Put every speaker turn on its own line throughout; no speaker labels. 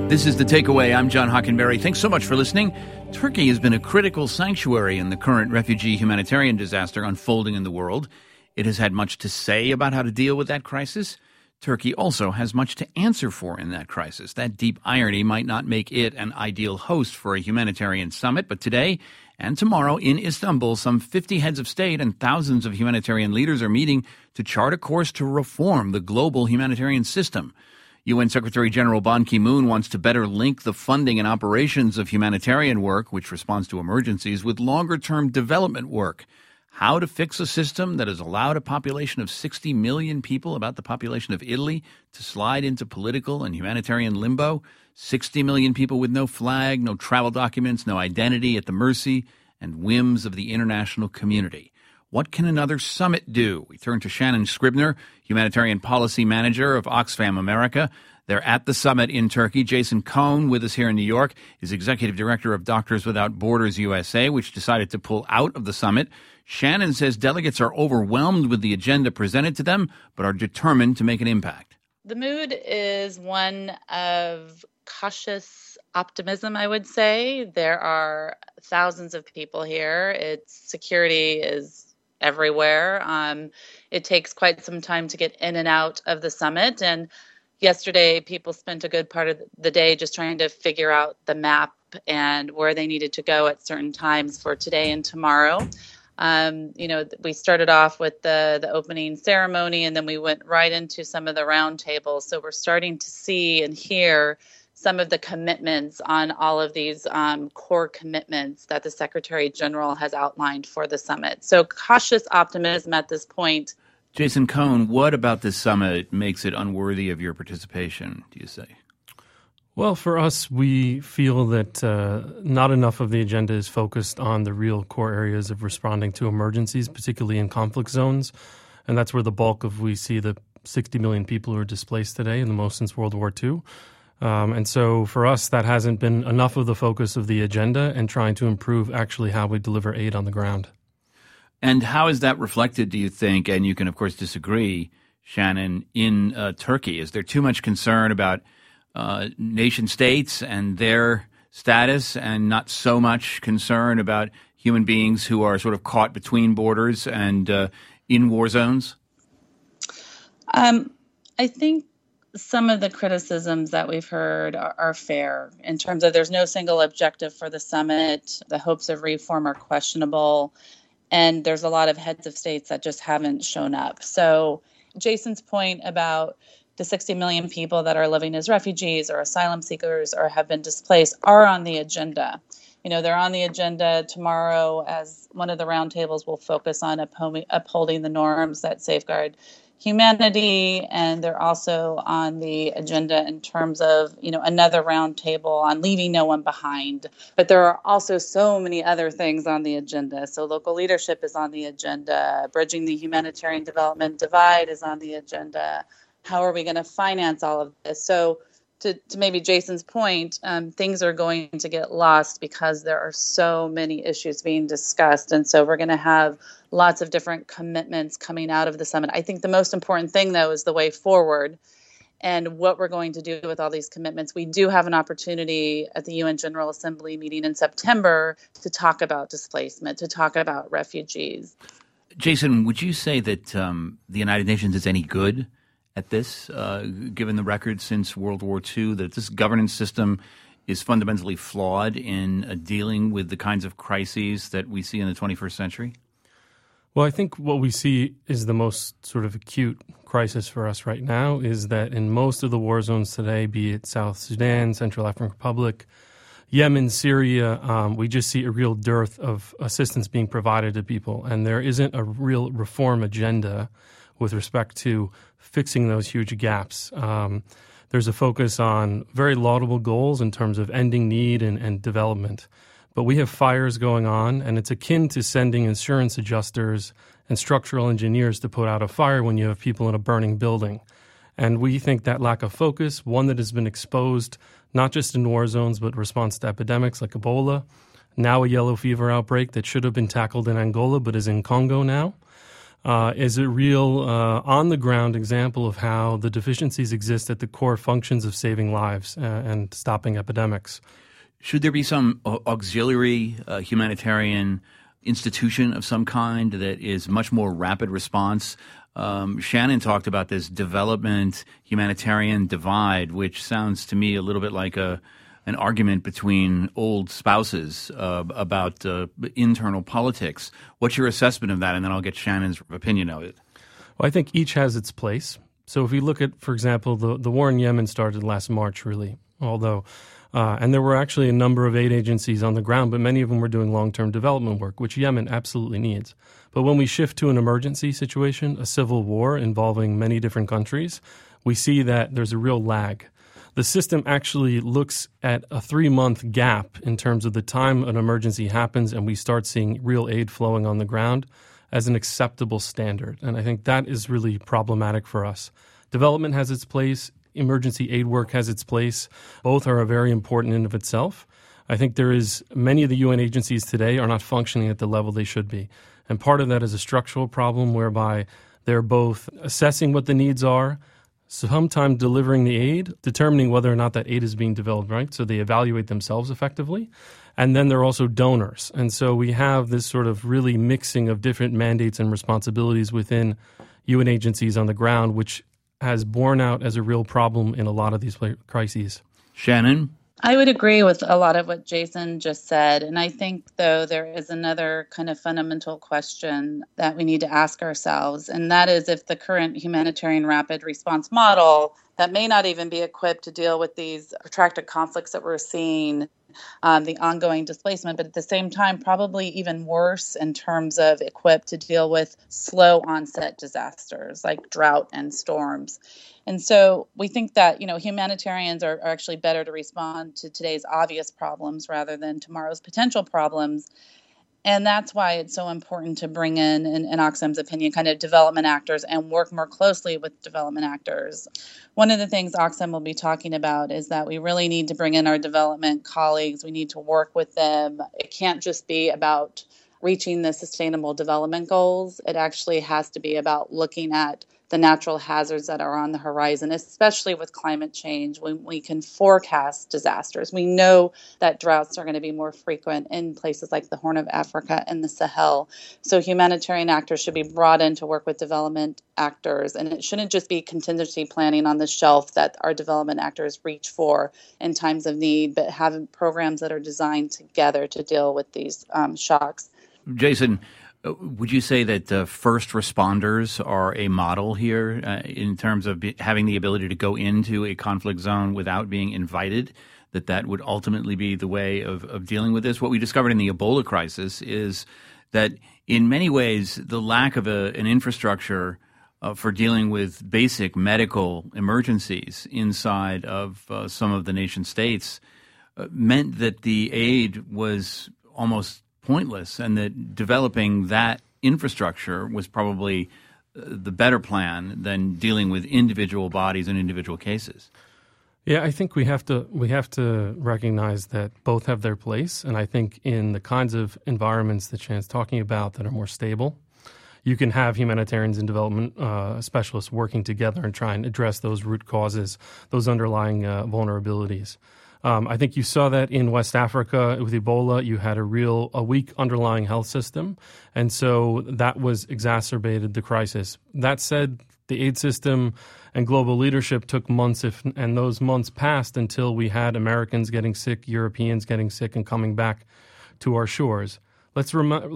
This is The Takeaway. I'm John Hockenberry. Thanks so much for listening. Turkey has been a critical sanctuary in the current refugee humanitarian disaster unfolding in the world. It has had much to say about how to deal with that crisis. Turkey also has much to answer for in that crisis. That deep irony might not make it an ideal host for a humanitarian summit, but today and tomorrow in Istanbul, some 50 heads of state and thousands of humanitarian leaders are meeting to chart a course to reform the global humanitarian system. UN Secretary General Ban Ki-moon wants to better link the funding and operations of humanitarian work, which responds to emergencies, with longer-term development work. How to fix a system that has allowed a population of 60 million people, about the population of Italy, to slide into political and humanitarian limbo. 60 million people with no flag, no travel documents, no identity, at the mercy and whims of the international community. What can another summit do? We turn to Shannon Scribner, Humanitarian Policy Manager of Oxfam America. They're at the summit in Turkey. Jason Cohn, with us here in New York, is Executive Director of Doctors Without Borders USA, which decided to pull out of the summit. Shannon says delegates are overwhelmed with the agenda presented to them, but are determined to make an impact.
The mood is one of cautious optimism, I would say. There are thousands of people here. Security is everywhere. It takes quite some time to get in and out of the summit. And yesterday, people spent a good part of the day just trying to figure out the map and where they needed to go at certain times for today and tomorrow. We started off with the opening ceremony, and then we went right into some of the roundtables. So we're starting to see and hear some of the commitments on all of these core commitments that the Secretary General has outlined for the summit. So cautious optimism at this point.
Jason Cohn, what about this summit makes it unworthy of your participation, do you say?
Well, for us, we feel that not enough of the agenda is focused on the real core areas of responding to emergencies, particularly in conflict zones. And that's where the bulk of we see the 60 million people who are displaced today, and the most since World War II. And so for us, that hasn't been enough of the focus of the agenda and trying to improve actually how we deliver aid on the ground.
And how is that reflected, do you think, and you can, of course, disagree, Shannon, in Turkey? Is there too much concern about nation states and their status and not so much concern about human beings who are sort of caught between borders and in war zones?
I think some of the criticisms that we've heard are fair in terms of there's no single objective for the summit. The hopes of reform are questionable, and there's a lot of heads of states that just haven't shown up. So Jason's point about the 60 million people that are living as refugees or asylum seekers or have been displaced are on the agenda. They're on the agenda tomorrow, as one of the roundtables will focus on upholding the norms that safeguard humanity, and they're also on the agenda in terms of, another roundtable on leaving no one behind. But there are also so many other things on the agenda. So local leadership is on the agenda. Bridging the humanitarian development divide is on the agenda. How are we going to finance all of this? So to maybe Jason's point, things are going to get lost because there are so many issues being discussed. And so we're going to have lots of different commitments coming out of the summit. I think the most important thing, though, is the way forward and what we're going to do with all these commitments. We do have an opportunity at the UN General Assembly meeting in September to talk about displacement, to talk about refugees.
Jason, would you say that the United Nations is any good at this, given the record since World War II, that this governance system is fundamentally flawed in dealing with the kinds of crises that we see in the 21st century?
Well, I think what we see is the most sort of acute crisis for us right now is that in most of the war zones today, be it South Sudan, Central African Republic, Yemen, Syria, we just see a real dearth of assistance being provided to people. And there isn't a real reform agenda with respect to fixing those huge gaps. There's a focus on very laudable goals in terms of ending need and development. But we have fires going on, and it's akin to sending insurance adjusters and structural engineers to put out a fire when you have people in a burning building. And we think that lack of focus, one that has been exposed not just in war zones, but response to epidemics like Ebola, now a yellow fever outbreak that should have been tackled in Angola but is in Congo now. is a real on-the-ground example of how the deficiencies exist at the core functions of saving lives and stopping epidemics.
Should there be some auxiliary humanitarian institution of some kind that is much more rapid response? Shannon talked about this development humanitarian divide, which sounds to me a little bit like an argument between old spouses about internal politics. What's your assessment of that? And then I'll get Shannon's opinion of it.
Well, I think each has its place. So if you look at, for example, the war in Yemen started last March, really, although and there were actually a number of aid agencies on the ground, but many of them were doing long-term development work, which Yemen absolutely needs. But when we shift to an emergency situation, a civil war involving many different countries, we see that there's a real lag. The system actually looks at a 3-month gap in terms of the time an emergency happens and we start seeing real aid flowing on the ground as an acceptable standard. And I think that is really problematic for us. Development has its place. Emergency aid work has its place. Both are very important in of itself. I think many of the UN agencies today are not functioning at the level they should be. And part of that is a structural problem whereby they're both assessing what the needs are, sometimes delivering the aid, determining whether or not that aid is being developed, right? So they evaluate themselves effectively. And then they're also donors. And so we have this sort of really mixing of different mandates and responsibilities within UN agencies on the ground, which has borne out as a real problem in a lot of these crises.
Shannon?
I would agree with a lot of what Jason just said. And I think, though, there is another kind of fundamental question that we need to ask ourselves, and that is if the current humanitarian rapid response model that may not even be equipped to deal with these protracted conflicts that we're seeing, the ongoing displacement, but at the same time, probably even worse in terms of equipped to deal with slow onset disasters like drought and storms. And so we think that, humanitarians are actually better to respond to today's obvious problems rather than tomorrow's potential problems. And that's why it's so important to bring in Oxfam's opinion, kind of development actors and work more closely with development actors. One of the things Oxfam will be talking about is that we really need to bring in our development colleagues. We need to work with them. It can't just be about reaching the sustainable development goals. It actually has to be about looking at the natural hazards that are on the horizon, especially with climate change, when we can forecast disasters. We know that droughts are going to be more frequent in places like the Horn of Africa and the Sahel. So humanitarian actors should be brought in to work with development actors, and it shouldn't just be contingency planning on the shelf that our development actors reach for in times of need, but having programs that are designed together to deal with these shocks.
Jason, would you say that first responders are a model here in terms of having the ability to go into a conflict zone without being invited, that would ultimately be the way of dealing with this? What we discovered in the Ebola crisis is that in many ways the lack of an infrastructure for dealing with basic medical emergencies inside of some of the nation states meant that the aid was almost pointless, and that developing that infrastructure was probably the better plan than dealing with individual bodies and individual cases.
Yeah, I think we have to recognize that both have their place, and I think in the kinds of environments that Shan's talking about that are more stable, you can have humanitarians and development specialists working together and try and address those root causes, those underlying vulnerabilities. I think you saw that in West Africa with Ebola. You had a weak underlying health system, and so that was exacerbated the crisis. That said, the aid system and global leadership took months, and those months passed until we had Americans getting sick, Europeans getting sick, and coming back to our shores. Let's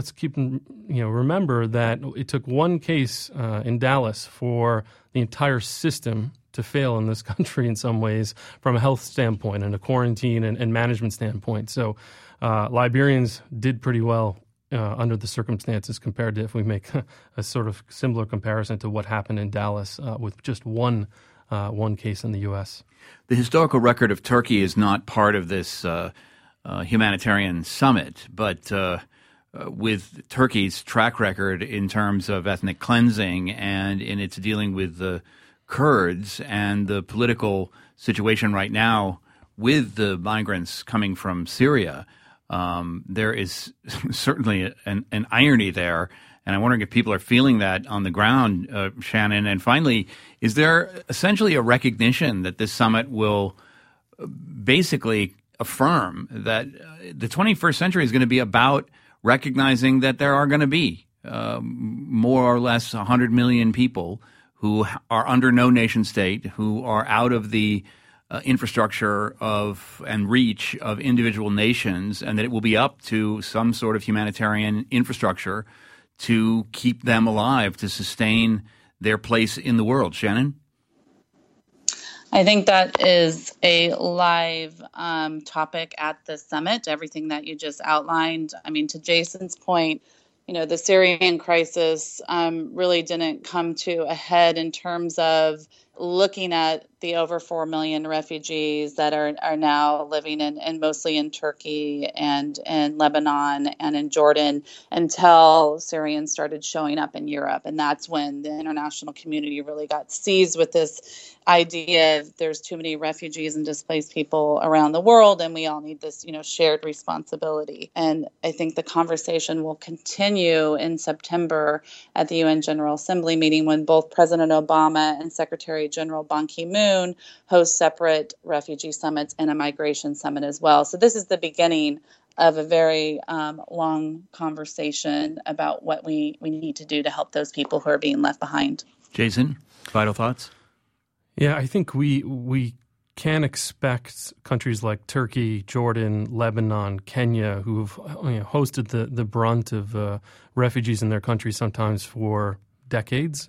remember that it took one case in Dallas for the entire system to fail in this country in some ways from a health standpoint and a quarantine and management standpoint. So Liberians did pretty well under the circumstances compared to if we make a sort of similar comparison to what happened in Dallas with just one case in the U.S.
The historical record of Turkey is not part of this humanitarian summit, but with Turkey's track record in terms of ethnic cleansing and in its dealing with the Kurds and the political situation right now with the migrants coming from Syria, there is certainly an irony there. And I'm wondering if people are feeling that on the ground, Shannon. And finally, is there essentially a recognition that this summit will basically affirm that the 21st century is going to be about recognizing that there are going to be more or less 100 million people who are under no nation state, who are out of the infrastructure of and reach of individual nations, and that it will be up to some sort of humanitarian infrastructure to keep them alive, to sustain their place in the world. Shannon?
I think that is a live topic at the summit, everything that you just outlined. I mean, to Jason's point, the Syrian crisis really didn't come to a head in terms of looking at the over 4 million refugees that are now living in mostly in Turkey and in Lebanon and in Jordan until Syrians started showing up in Europe. And that's when the international community really got seized with this idea of there's too many refugees and displaced people around the world, and we all need this, shared responsibility. And I think the conversation will continue in September at the UN General Assembly meeting when both President Obama and Secretary General Ban Ki-moon host separate refugee summits and a migration summit as well. So this is the beginning of a very long conversation about what we need to do to help those people who are being left behind.
Jason, final thoughts?
Yeah, I think we can expect countries like Turkey, Jordan, Lebanon, Kenya, who've hosted the brunt of refugees in their country sometimes for decades,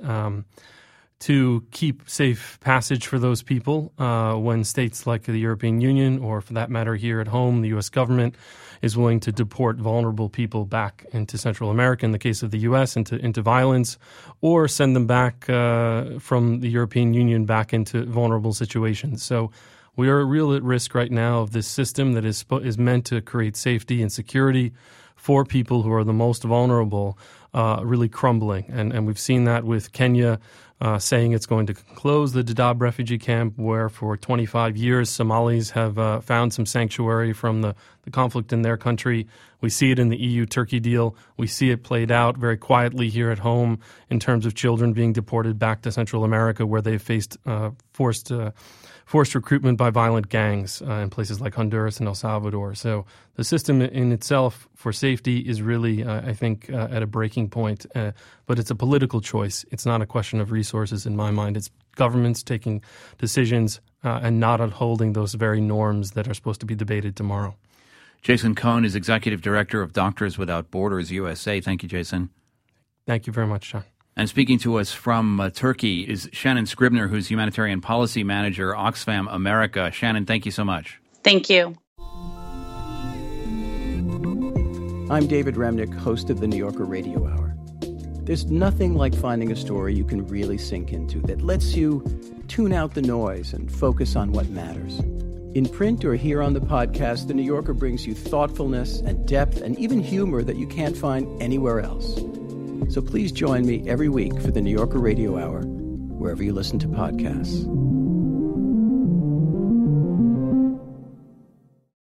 to keep safe passage for those people when states like the European Union, or for that matter here at home, the U.S. government, is willing to deport vulnerable people back into Central America, in the case of the U.S., into violence, or send them back from the European Union back into vulnerable situations. So we are real at risk right now of this system that is meant to create safety and security for people who are the most vulnerable really crumbling. And we've seen that with Kenya saying it's going to close the Dadaab refugee camp, where for 25 years Somalis have found some sanctuary from the conflict in their country. We see it in the EU-Turkey deal. We see it played out very quietly here at home in terms of children being deported back to Central America, where they've faced forced recruitment by violent gangs in places like Honduras and El Salvador. So the system in itself for safety is really, I think, at a breaking point. But it's a political choice. It's not a question of resources in my mind. It's governments taking decisions and not upholding those very norms that are supposed to be debated tomorrow.
Jason Cohn is Executive Director of Doctors Without Borders USA. Thank you, Jason.
Thank you very much, John.
And speaking to us from Turkey is Shannon Scribner, who's Humanitarian Policy Manager, Oxfam America. Shannon, thank you so much.
Thank you.
I'm David Remnick, host of the New Yorker Radio Hour. There's nothing like finding a story you can really sink into that lets you tune out the noise and focus on what matters. In print or here on the podcast, The New Yorker brings you thoughtfulness and depth and even humor that you can't find anywhere else. So please join me every week for the New Yorker Radio Hour, wherever you listen to podcasts.